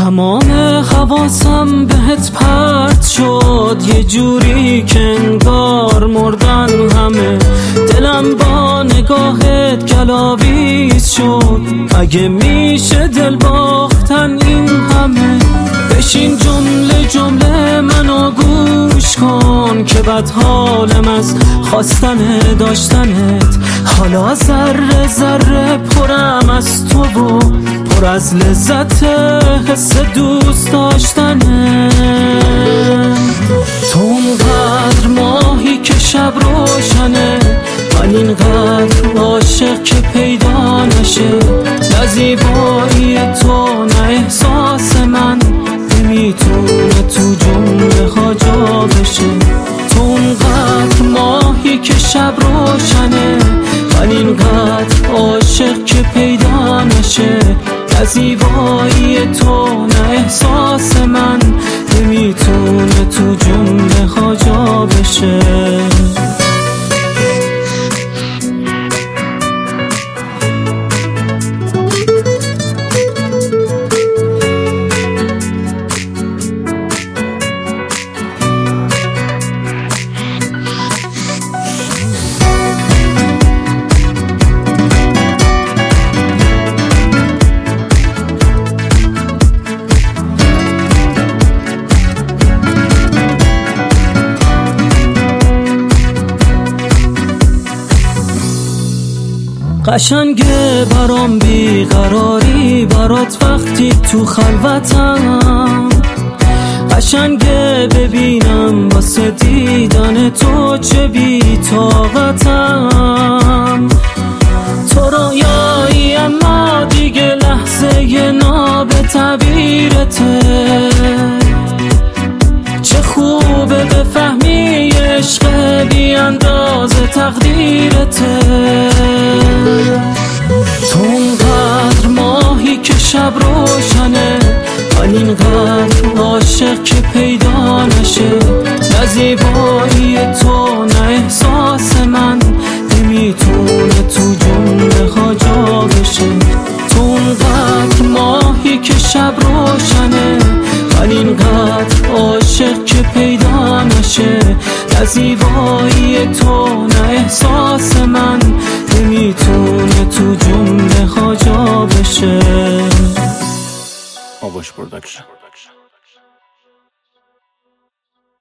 تمام حواسم بهت پرت شد، یه جوری که انگار مردن همه. دلم با نگاهت گلاویز شد، اگه میشه دل باختن این همه. بشین جمله جمله منو گوش کن که بد حالم از خواستن داشتنت. حالا ذره ذره پرم از تو و پر از لذت حس دوست داشتنت. تو اونقدر ماهی که شب روشنه، من اینقدر عاشق که پیدا نشه. نه زیبایی تو نه احساس من نمیتونه تو جمله ها جا بشه. تو اونقدر ماهی که شب روشنه، من اینقدر عاشق که پیدا نشه. نه زیبایی تو نه احساس من نمیتونه تو جمله ها جا بشه. قشنگه برام بیقراری برات وقتی تو خلوتم. قشنگه ببینم واسه دیدن تو چه بی طاقتم. تو رویایی اما دیگه لحظه ناب تعبیرته. چه خوبه بفهمی عشق بی اندازه تقدیرته. تو اونقدر ماهی که شب روشنه، من اینقدر عاشق که پیدا نشه. نه زیبایی تو نه احساس من نمیتونه تو جمله ها جا بشه. تو اونقدر ماهی که شب روشنه، من اینقدر عاشق که پیدا نشه. نه زیبایی تو نه احساس من نمیتونه تو جمله ها جا بشه. آواش پروداکشن.